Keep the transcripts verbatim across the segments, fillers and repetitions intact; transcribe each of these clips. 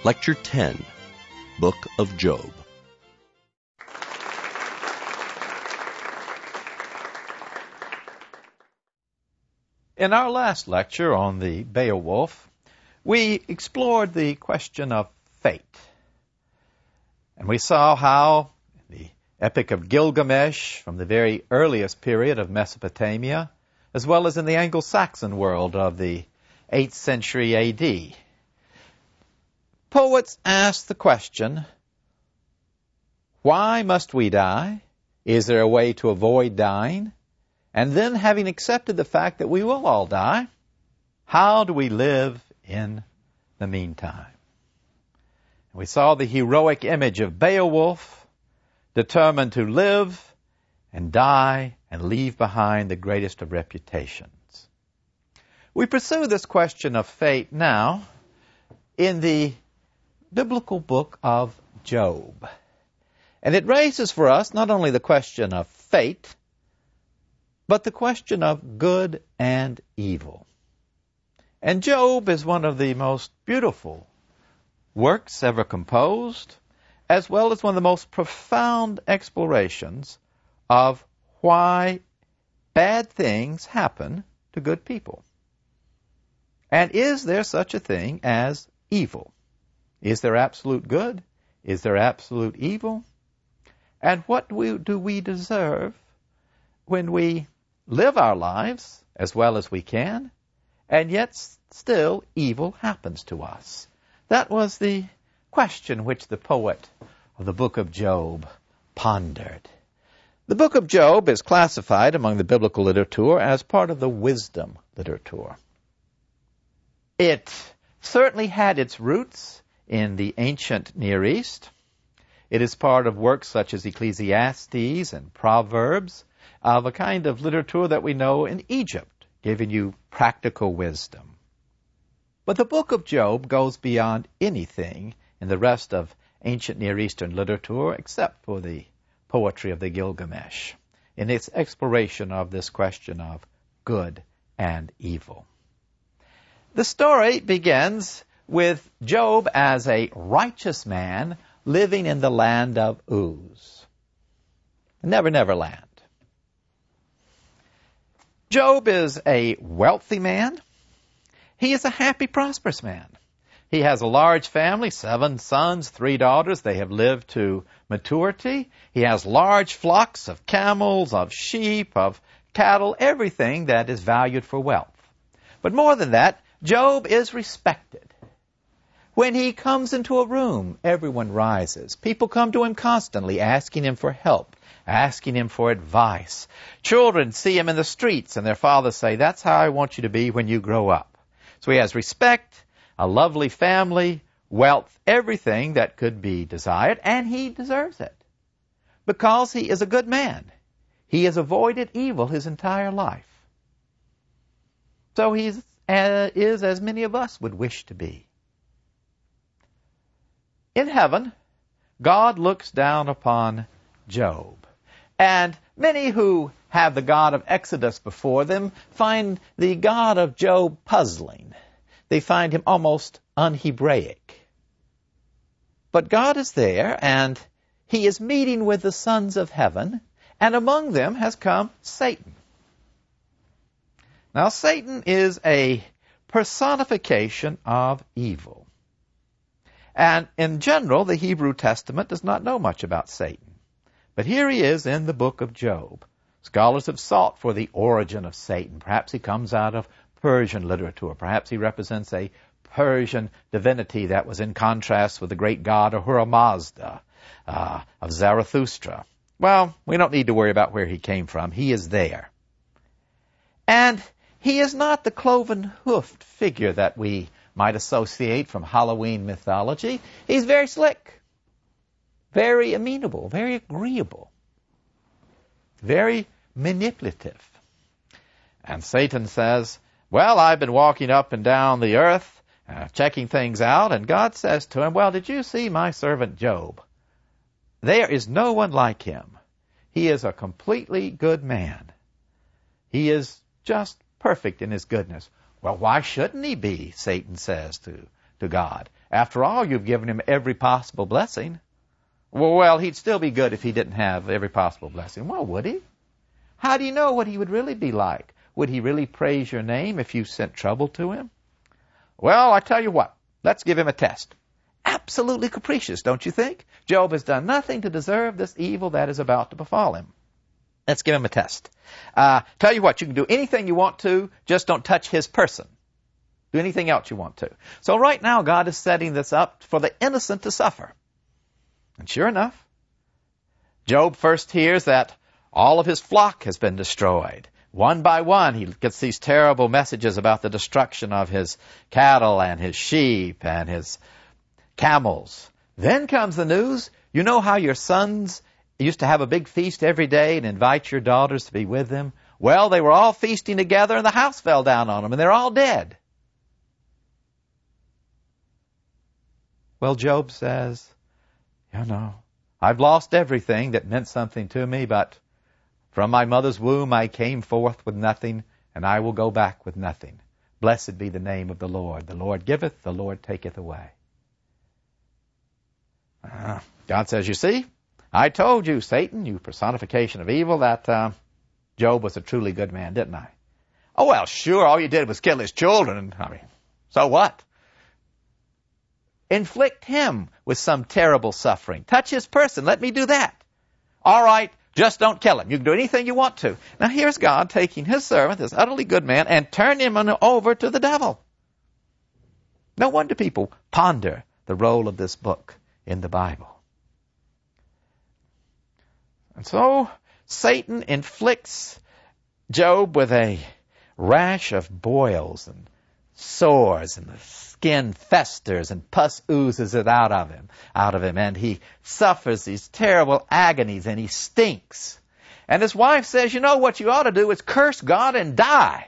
Lecture ten, Book of Job. In our last lecture on the Beowulf, we explored the question of fate. And we saw how the Epic of Gilgamesh, from the very earliest period of Mesopotamia, as well as in the Anglo-Saxon world of the eighth century A D, poets asked the question, why must we die? Is there a way to avoid dying? And then, having accepted the fact that we will all die, how do we live in the meantime? We saw the heroic image of Beowulf, determined to live and die and leave behind the greatest of reputations. We pursue this question of fate now in the biblical book of Job. And it raises for us not only the question of fate, but the question of good and evil. And Job is one of the most beautiful works ever composed, as well as one of the most profound explorations of why bad things happen to good people. And is there such a thing as evil? Is there absolute good? Is there absolute evil? And what do we deserve when we live our lives as well as we can, and yet still evil happens to us? That was the question which the poet of the book of Job pondered. The book of Job is classified among the biblical literature as part of the wisdom literature. It certainly had its roots in the ancient Near East. It is part of works such as Ecclesiastes and Proverbs, of a kind of literature that we know in Egypt, giving you practical wisdom. But the book of Job goes beyond anything in the rest of ancient Near Eastern literature except for the poetry of the Gilgamesh in its exploration of this question of good and evil. The story begins with Job as a righteous man living in the land of Uz. Never, never land. Job is a wealthy man. He is a happy, prosperous man. He has a large family, seven sons, three daughters. They have lived to maturity. He has large flocks of camels, of sheep, of cattle, everything that is valued for wealth. But more than that, Job is respected. When he comes into a room, everyone rises. People come to him constantly, asking him for help, asking him for advice. Children see him in the streets, and their fathers say, that's how I want you to be when you grow up. So he has respect, a lovely family, wealth, everything that could be desired, and he deserves it. Because he is a good man. He has avoided evil his entire life. So he is, uh, is as many of us would wish to be. In heaven, God looks down upon Job. And many who have the God of Exodus before them find the God of Job puzzling. They find him almost un-Hebraic. But God is there, and he is meeting with the sons of heaven, and among them has come Satan. Now, Satan is a personification of evil. And in general, the Hebrew Testament does not know much about Satan. But here he is in the book of Job. Scholars have sought for the origin of Satan. Perhaps he comes out of Persian literature. Perhaps he represents a Persian divinity that was in contrast with the great god Ahura Mazda uh, of Zarathustra. Well, we don't need to worry about where he came from. He is there. And he is not the cloven-hoofed figure that we might associate from Halloween mythology. He's very slick, very amenable, very agreeable, very manipulative. And Satan says, well, I've been walking up and down the earth, uh, checking things out, and God says to him, well, did you see my servant Job? There is no one like him. He is a completely good man. He is just perfect in his goodness. Well, why shouldn't he be, Satan says to, to God. After all, you've given him every possible blessing. Well, well, he'd still be good if he didn't have every possible blessing. Well, would he? How do you know what he would really be like? Would he really praise your name if you sent trouble to him? Well, I tell you what, let's give him a test. Absolutely capricious, don't you think? Job has done nothing to deserve this evil that is about to befall him. Let's give him a test. Uh, tell you what, you can do anything you want to, just don't touch his person. Do anything else you want to. So right now, God is setting this up for the innocent to suffer. And sure enough, Job first hears that all of his flock has been destroyed. One by one, he gets these terrible messages about the destruction of his cattle and his sheep and his camels. Then comes the news, you know how your sons used to have a big feast every day and invite your daughters to be with them? Well, they were all feasting together and the house fell down on them and they're all dead. Well, Job says, you know, I've lost everything that meant something to me, but from my mother's womb I came forth with nothing, and I will go back with nothing. Blessed be the name of the Lord. The Lord giveth, the Lord taketh away. Uh, God says, you see, I told you, Satan, you personification of evil, that uh, Job was a truly good man, didn't I? Oh, well, sure, all you did was kill his children. And, I mean, so what? Inflict him with some terrible suffering. Touch his person. Let me do that. All right, just don't kill him. You can do anything you want to. Now here's God taking his servant, this utterly good man, and turning him over to the devil. No wonder people ponder the role of this book in the Bible. And so Satan inflicts Job with a rash of boils and sores, and the skin festers and pus oozes it out of him, out of him, and he suffers these terrible agonies and he stinks. And his wife says, you know, what you ought to do is curse God and die.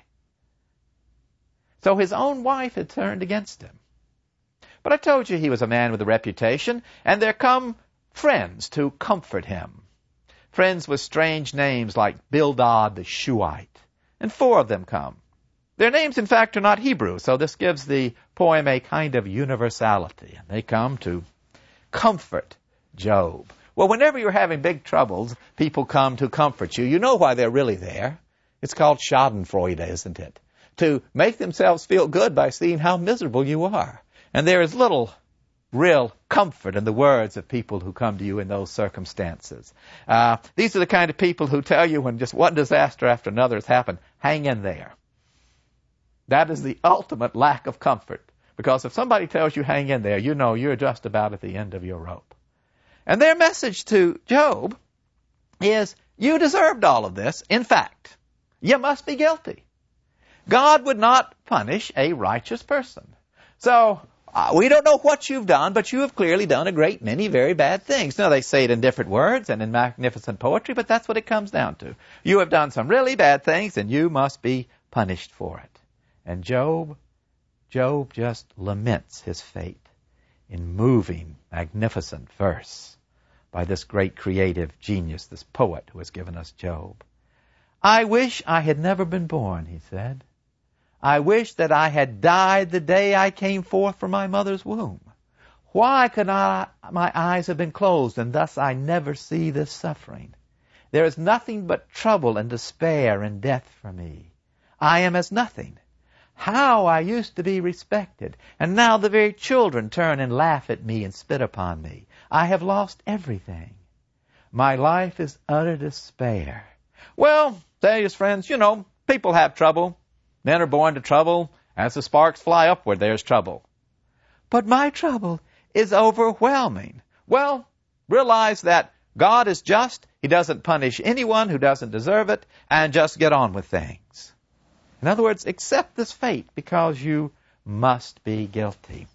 So his own wife had turned against him. But I told you he was a man with a reputation, and there come friends to comfort him. Friends with strange names like Bildad the Shuhite. And four of them come. Their names, in fact, are not Hebrew, so this gives the poem a kind of universality. And they come to comfort Job. Well, whenever you're having big troubles, people come to comfort you. You know why they're really there. It's called schadenfreude, isn't it? To make themselves feel good by seeing how miserable you are. And there is little real comfort in the words of people who come to you in those circumstances. Uh, these are the kind of people who tell you when just one disaster after another has happened, hang in there. That is the ultimate lack of comfort. Because if somebody tells you hang in there, you know you're just about at the end of your rope. And their message to Job is, you deserved all of this. In fact, you must be guilty. God would not punish a righteous person. So, uh, we don't know what you've done, but you have clearly done a great many very bad things. Now, they say it in different words and in magnificent poetry, but that's what it comes down to. You have done some really bad things, and you must be punished for it. And Job, Job just laments his fate in moving, magnificent verse by this great creative genius, this poet who has given us Job. I wish I had never been born, he said. I wish that I had died the day I came forth from my mother's womb. Why could I, my eyes have been closed, and thus I never see this suffering? There is nothing but trouble and despair and death for me. I am as nothing. How I used to be respected, and now the very children turn and laugh at me and spit upon me. I have lost everything. My life is utter despair. Well, say his friends, you know, people have trouble. Men are born to trouble. As the sparks fly upward, there's trouble. But my trouble is overwhelming. Well, realize that God is just. He doesn't punish anyone who doesn't deserve it, and just get on with things. In other words, accept this fate because you must be guilty.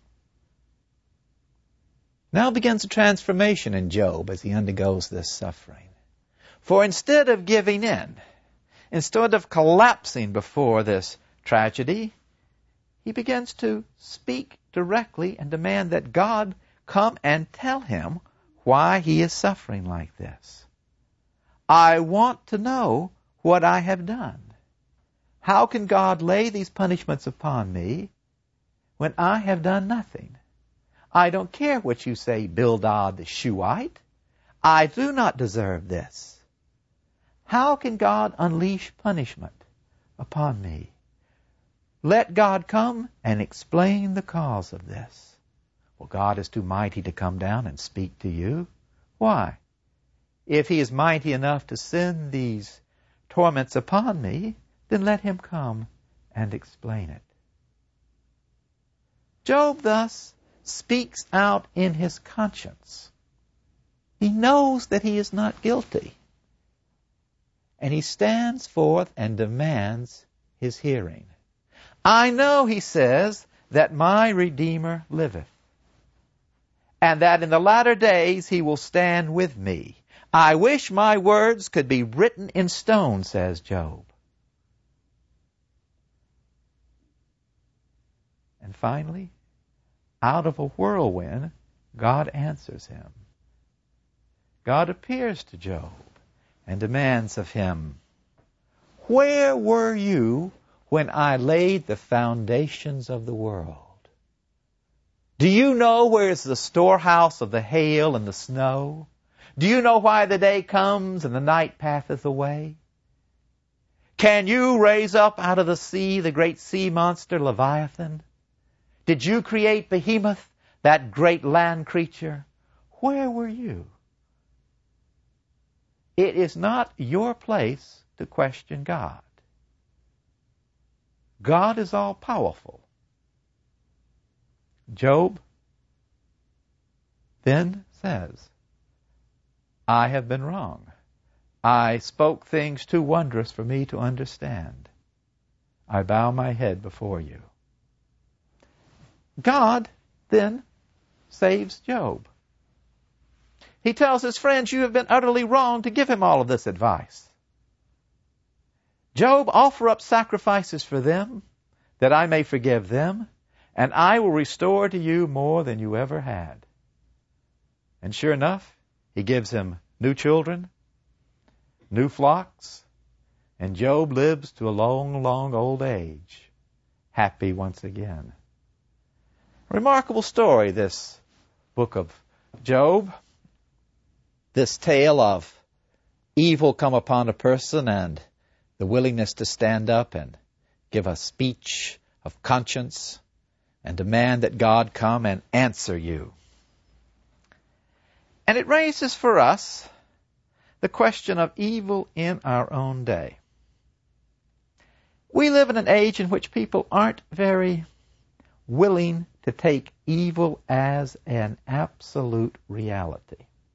Now begins a transformation in Job as he undergoes this suffering. For instead of giving in, instead of collapsing before this tragedy, he begins to speak directly and demand that God come and tell him why he is suffering like this. I want to know what I have done. How can God lay these punishments upon me when I have done nothing? I don't care what you say, Bildad the Shuhite. I do not deserve this. How can God unleash punishment upon me? Let God come and explain the cause of this. Well, God is too mighty to come down and speak to you. Why? If he is mighty enough to send these torments upon me, then let him come and explain it. Job thus speaks out in his conscience. He knows that he is not guilty. And he stands forth and demands his hearing. I know, he says, that my Redeemer liveth, and that in the latter days he will stand with me. I wish my words could be written in stone, says Job. And finally, out of a whirlwind, God answers him. God appears to Job and demands of him, where were you when I laid the foundations of the world? Do you know where is the storehouse of the hail and the snow? Do you know why the day comes and the night passeth away? Can you raise up out of the sea the great sea monster Leviathan? Did you create Behemoth, that great land creature? Where were you? It is not your place to question God. God is all-powerful. Job then says, I have been wrong. I spoke things too wondrous for me to understand. I bow my head before you. God then saves Job. He tells his friends, you have been utterly wrong to give him all of this advice. Job, offer up sacrifices for them, that I may forgive them, and I will restore to you more than you ever had. And sure enough, he gives him new children, new flocks, and Job lives to a long, long old age, happy once again. Remarkable story, this book of Job. This tale of evil come upon a person and the willingness to stand up and give a speech of conscience and demand that God come and answer you. And it raises for us the question of evil in our own day. We live in an age in which people aren't very willing to take evil as an absolute reality.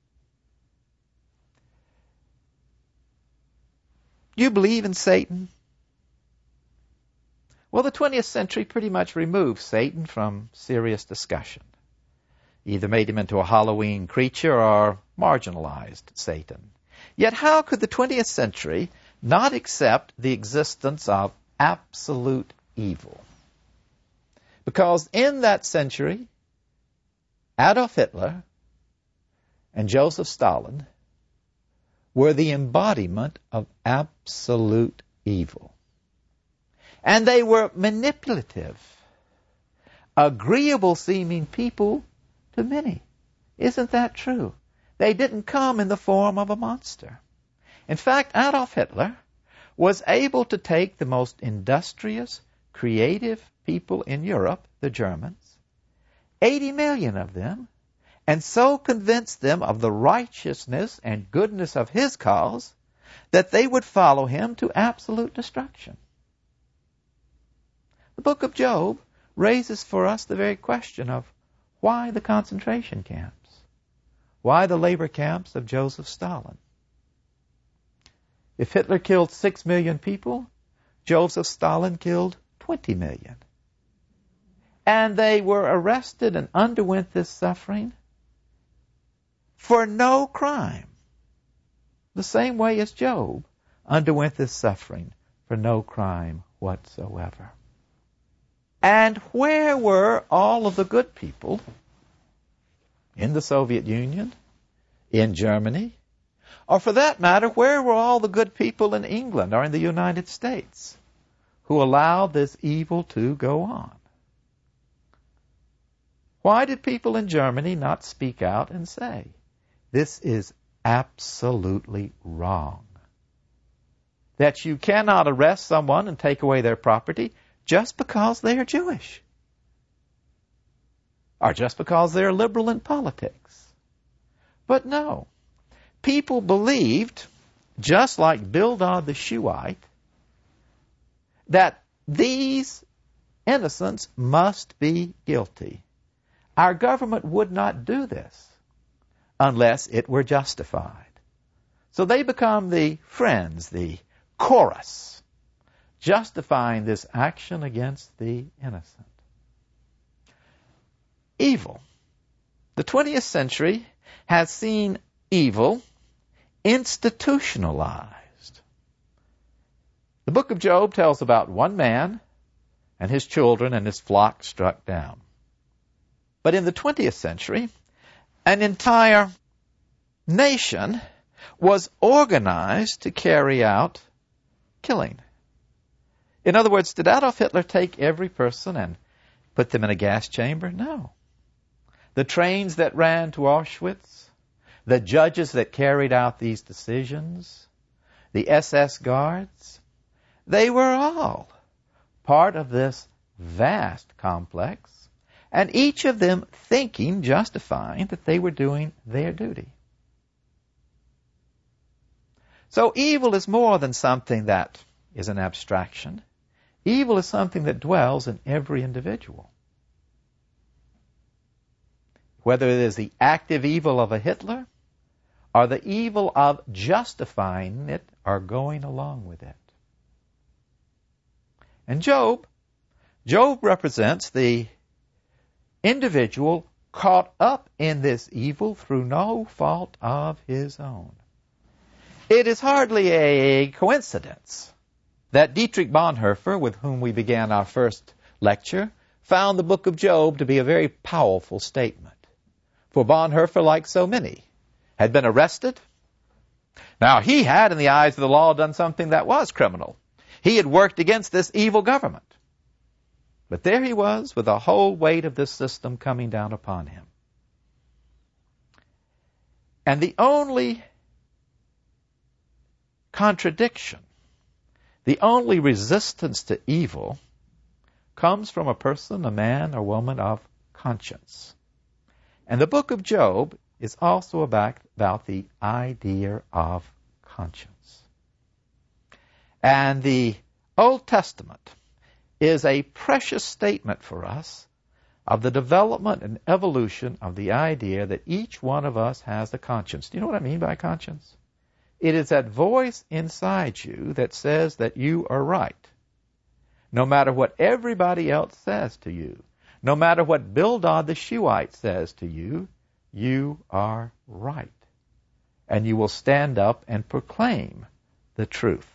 Do you believe in Satan? Well, the twentieth century pretty much removed Satan from serious discussion. Either made him into a Halloween creature or marginalized Satan. Yet how could the twentieth century not accept the existence of absolute evil? Because in that century, Adolf Hitler and Joseph Stalin were the embodiment of absolute evil. And they were manipulative, agreeable-seeming people to many. Isn't that true? They didn't come in the form of a monster. In fact, Adolf Hitler was able to take the most industrious, creative people in Europe, the Germans, eighty million of them, and so convince them of the righteousness and goodness of his cause that they would follow him to absolute destruction. The book of Job raises for us the very question of why the concentration camps? Why the labor camps of Joseph Stalin? If Hitler killed six million people, Joseph Stalin killed twenty million. And they were arrested and underwent this suffering for no crime, the same way as Job underwent this suffering for no crime whatsoever. And where were all of the good people in the Soviet Union, in Germany, or for that matter, where were all the good people in England or in the United States who allowed this evil to go on? Why did people in Germany not speak out and say, this is absolutely wrong? That you cannot arrest someone and take away their property just because they are Jewish. Or just because they're liberal in politics. But no. People believed, just like Bildad the Shuhite, that these innocents must be guilty. Our government would not do this unless it were justified. So they become the friends, the chorus, justifying this action against the innocent. Evil. The twentieth century has seen evil institutionalized. The book of Job tells about one man and his children and his flock struck down. But in the twentieth century, an entire nation was organized to carry out killing. In other words, did Adolf Hitler take every person and put them in a gas chamber? No. The trains that ran to Auschwitz, the judges that carried out these decisions, the S S guards, they were all part of this vast complex, and each of them thinking, justifying, that they were doing their duty. So evil is more than something that is an abstraction. Evil is something that dwells in every individual. Whether it is the active evil of a Hitler or the evil of justifying it or going along with it. And Job, Job represents the individual caught up in this evil through no fault of his own. It is hardly a coincidence that Dietrich Bonhoeffer, with whom we began our first lecture, found the book of Job to be a very powerful statement. For Bonhoeffer, like so many, had been arrested. Now, he had, in the eyes of the law, done something that was criminal. He had worked against this evil government. But there he was, with the whole weight of this system coming down upon him. And the only contradiction, the only resistance to evil, comes from a person, a man or woman of conscience. And the book of Job is also about, about the idea of conscience. And the Old Testament is a precious statement for us of the development and evolution of the idea that each one of us has a conscience. Do you know what I mean by conscience? It is that voice inside you that says that you are right. No matter what everybody else says to you, no matter what Bildad the Shuhite says to you, you are right. And you will stand up and proclaim the truth.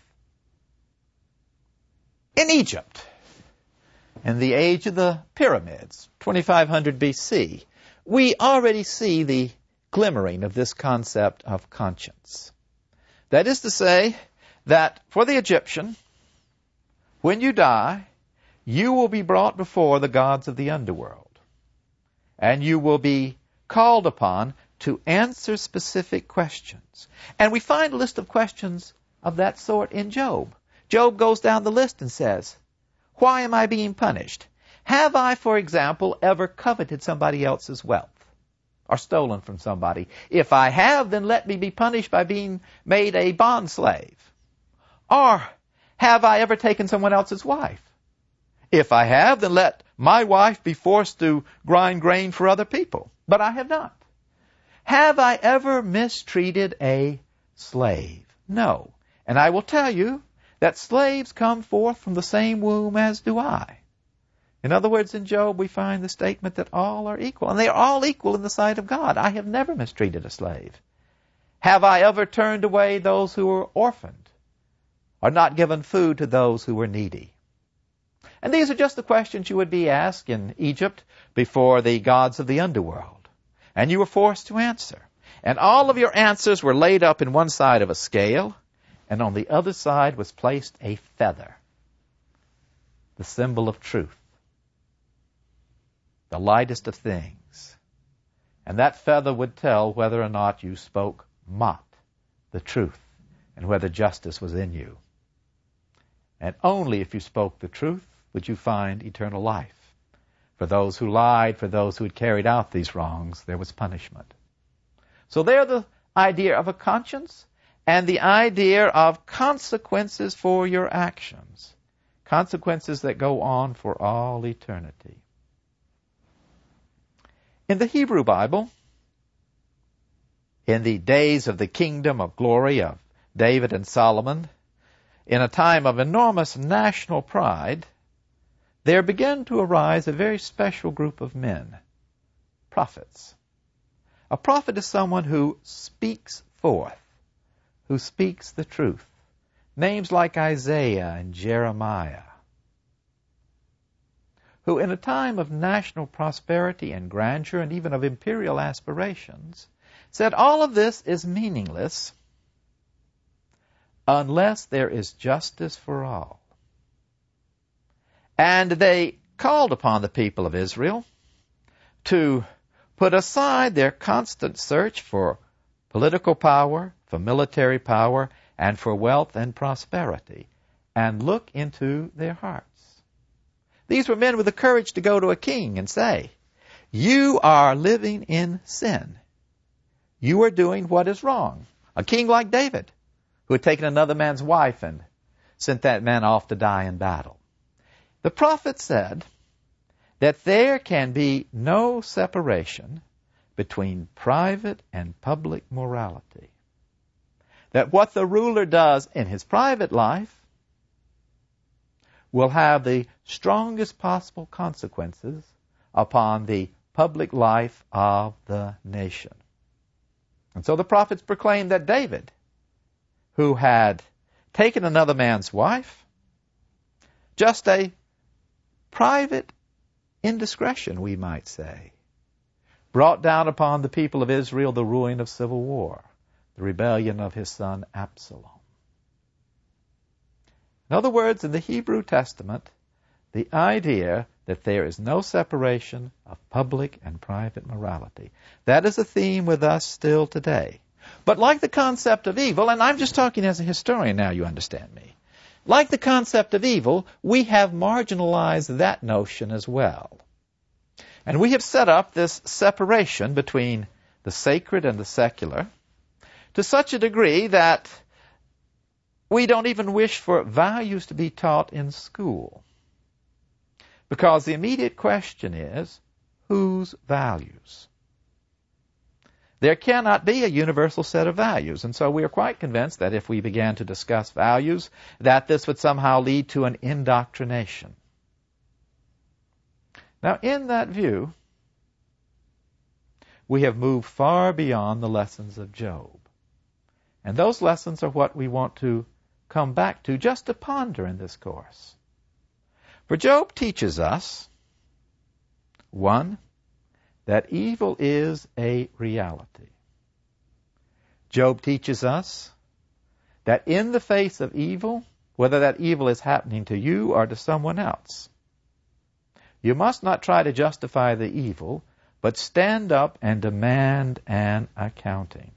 In Egypt, in the age of the pyramids, twenty-five hundred B C, we already see the glimmering of this concept of conscience. That is to say, that for the Egyptian, when you die, you will be brought before the gods of the underworld, and you will be called upon to answer specific questions. And we find a list of questions of that sort in Job. Job goes down the list and says, why am I being punished? Have I, for example, ever coveted somebody else's wealth or stolen from somebody? If I have, then let me be punished by being made a bond slave. Or have I ever taken someone else's wife? If I have, then let my wife be forced to grind grain for other people. But I have not. Have I ever mistreated a slave? No. And I will tell you that slaves come forth from the same womb as do I. In other words, in Job, we find the statement that all are equal. And they are all equal in the sight of God. I have never mistreated a slave. Have I ever turned away those who were orphaned, or not given food to those who were needy? And these are just the questions you would be asked in Egypt before the gods of the underworld. And you were forced to answer. And all of your answers were laid up in one side of a scale, and on the other side was placed a feather, the symbol of truth. the lightest of things. And that feather would tell whether or not you spoke mot, the truth, and whether justice was in you. And only if you spoke the truth would you find eternal life. For those who lied, for those who had carried out these wrongs, there was punishment. So there the idea of a conscience and the idea of consequences for your actions. Consequences that go on for all eternity. In the Hebrew Bible, in the days of the kingdom of glory of David and Solomon, in a time of enormous national pride, there began to arise a very special group of men, prophets. A prophet is someone who speaks forth, who speaks the truth. Names like Isaiah and Jeremiah, who in a time of national prosperity and grandeur and even of imperial aspirations, said all of this is meaningless unless there is justice for all. And they called upon the people of Israel to put aside their constant search for political power, for military power, and for wealth and prosperity, and look into their hearts. These were men with the courage to go to a king and say, you are living in sin. You are doing what is wrong. A king like David, who had taken another man's wife and sent that man off to die in battle. The prophet said that there can be no separation between private and public morality. That what the ruler does in his private life will have the strongest possible consequences upon the public life of the nation. And so the prophets proclaimed that David, who had taken another man's wife, just a private indiscretion, we might say, brought down upon the people of Israel the ruin of civil war, the rebellion of his son Absalom. In other words, in the Hebrew Testament, the idea that there is no separation of public and private morality. That is a theme with us still today. But like the concept of evil, and I'm just talking as a historian now, you understand me. Like the concept of evil, we have marginalized that notion as well. And we have set up this separation between the sacred and the secular to such a degree that we don't even wish for values to be taught in school. Because the immediate question is, whose values? There cannot be a universal set of values, and so we are quite convinced that if we began to discuss values, that this would somehow lead to an indoctrination. Now, in that view, we have moved far beyond the lessons of Job. And those lessons are what we want to come back to just to ponder in this course. For Job teaches us, one, that evil is a reality. Job teaches us that in the face of evil, whether that evil is happening to you or to someone else, you must not try to justify the evil, but stand up and demand an accounting.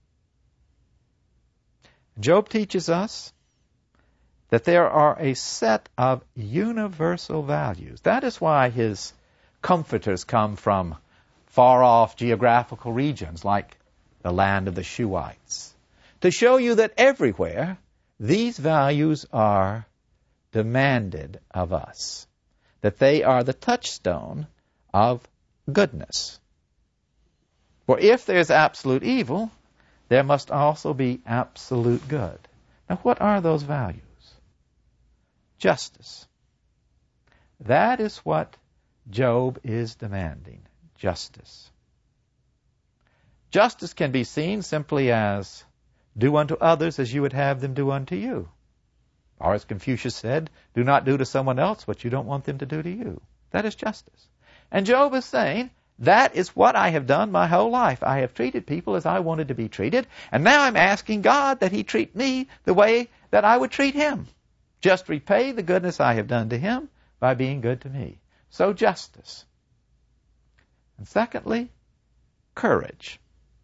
Job teaches us that there are a set of universal values. That is why his comforters come from far-off geographical regions like the land of the Shuhites, to show you that everywhere these values are demanded of us, that they are the touchstone of goodness. For if there is absolute evil, there must also be absolute good. Now, what are those values? Justice. That is what Job is demanding. Justice. Justice can be seen simply as do unto others as you would have them do unto you. Or as Confucius said, do not do to someone else what you don't want them to do to you. That is justice. And Job is saying, that is what I have done my whole life. I have treated people as I wanted to be treated, and now I'm asking God that He treat me the way that I would treat Him. Just repay the goodness I have done to Him by being good to me. So justice. And secondly, courage.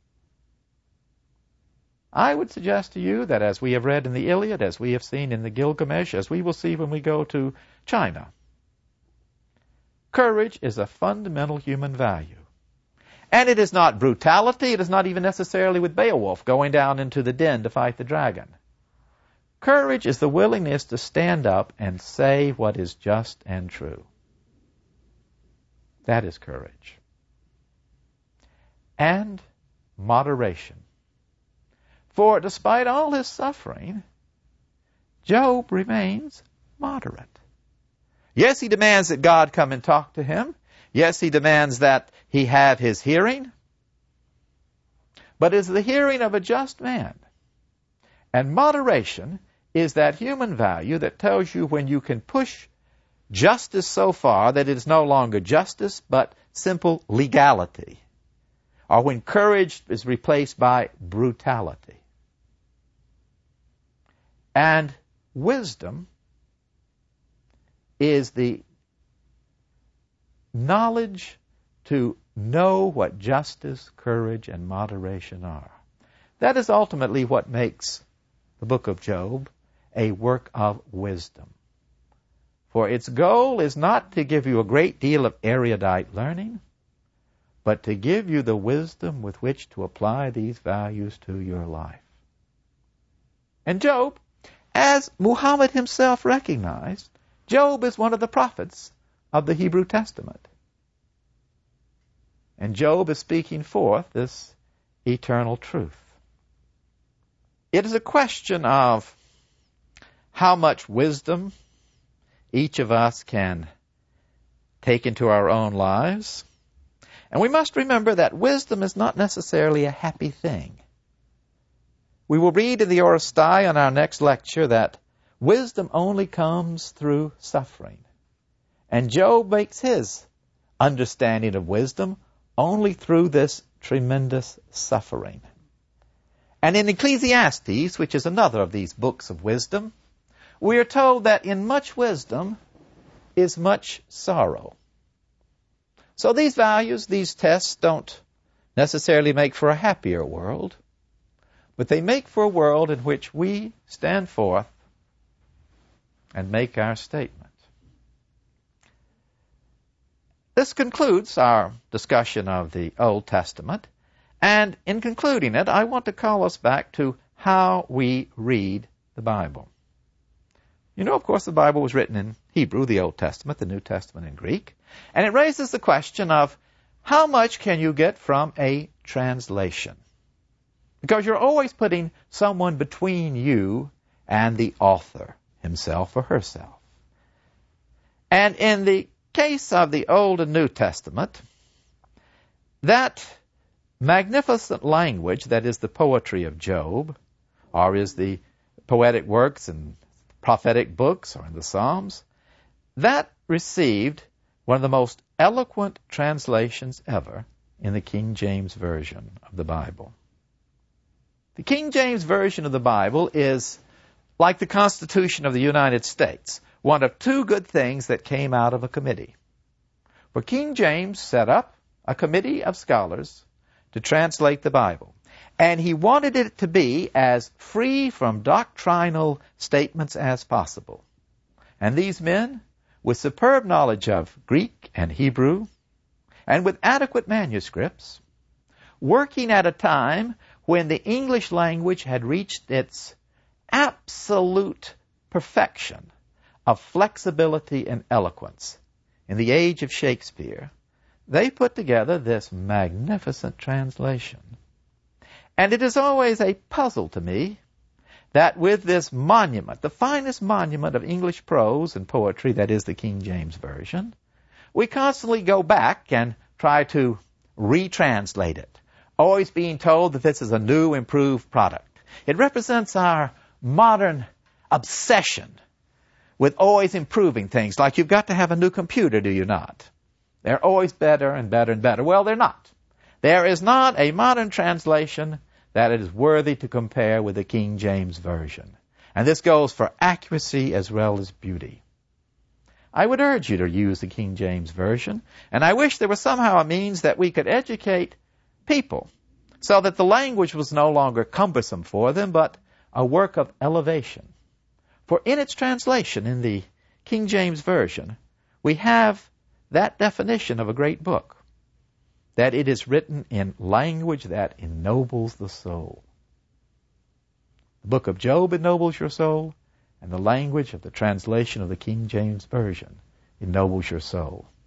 I would suggest to you that as we have read in the Iliad, as we have seen in the Gilgamesh, as we will see when we go to China, courage is a fundamental human value. And it is not brutality. It is not even necessarily with Beowulf going down into the den to fight the dragon. Courage is the willingness to stand up and say what is just and true. That is courage. And moderation. For despite all his suffering, Job remains moderate. Yes, he demands that God come and talk to him. Yes, he demands that he have his hearing. But it is the hearing of a just man. And moderation is that human value that tells you when you can push justice so far that it is no longer justice, but simple legality. Or when courage is replaced by brutality. And wisdom is the knowledge to know what justice, courage, and moderation are. That is ultimately what makes the book of Job a work of wisdom. For its goal is not to give you a great deal of erudite learning, but to give you the wisdom with which to apply these values to your life. And Job, as Muhammad himself recognized, Job is one of the prophets of the Hebrew Testament. And Job is speaking forth this eternal truth. It is a question of how much wisdom each of us can take into our own lives. And we must remember that wisdom is not necessarily a happy thing. We will read in the Orostai on our next lecture that wisdom only comes through suffering. And Job makes his understanding of wisdom only through this tremendous suffering. And in Ecclesiastes, which is another of these books of wisdom, we are told that in much wisdom is much sorrow. So these values, these tests, don't necessarily make for a happier world, but they make for a world in which we stand forth and make our statement. This concludes our discussion of the Old Testament, and in concluding it, I want to call us back to how we read the Bible. You know, of course, the Bible was written in Hebrew, the Old Testament, the New Testament in Greek, and it raises the question of how much can you get from a translation? Because you're always putting someone between you and the author, himself or herself. And in the case of the Old and New Testament, that magnificent language that is the poetry of Job, or is the poetic works and prophetic books or in the Psalms, that received one of the most eloquent translations ever in the King James Version of the Bible. The King James Version of the Bible is like the Constitution of the United States, one of two good things that came out of a committee. For King James set up a committee of scholars to translate the Bible, and he wanted it to be as free from doctrinal statements as possible. And these men, with superb knowledge of Greek and Hebrew, and with adequate manuscripts, working at a time when the English language had reached its absolute perfection of flexibility and eloquence in the age of Shakespeare, they put together this magnificent translation. And it is always a puzzle to me that with this monument, the finest monument of English prose and poetry, that is the King James Version, we constantly go back and try to retranslate it, always being told that this is a new, improved product. It represents our modern obsession with always improving things, like you've got to have a new computer, do you not? They're always better and better and better. Well, they're not. There is not a modern translation that is worthy to compare with the King James Version. And this goes for accuracy as well as beauty. I would urge you to use the King James Version, and I wish there was somehow a means that we could educate people so that the language was no longer cumbersome for them, but a work of elevation. For in its translation in the King James Version, we have that definition of a great book, that it is written in language that ennobles the soul. The book of Job ennobles your soul, and the language of the translation of the King James Version ennobles your soul.